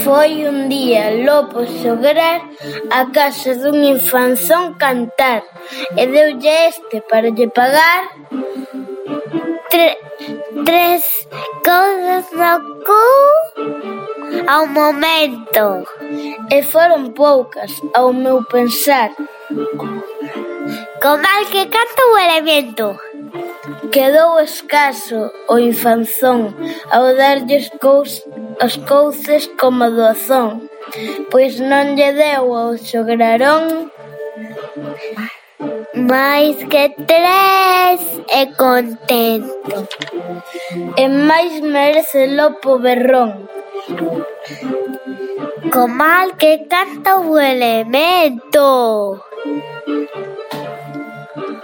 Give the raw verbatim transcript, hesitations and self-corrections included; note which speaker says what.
Speaker 1: Foi un día Lopo xograr a casa dun infanzón cantar e deulle este para lle pagar tre- tres cousas no cu ao momento. E foron poucas, ao meu pensar. Co mal que canta o elemento. Quedou escaso o infanzón ao darlle os, cous, os couces como doazón, pois non lle deu ao xograrón máis que tres e contento. E máis merece Lopo berrón. Co mal que canta o elemento.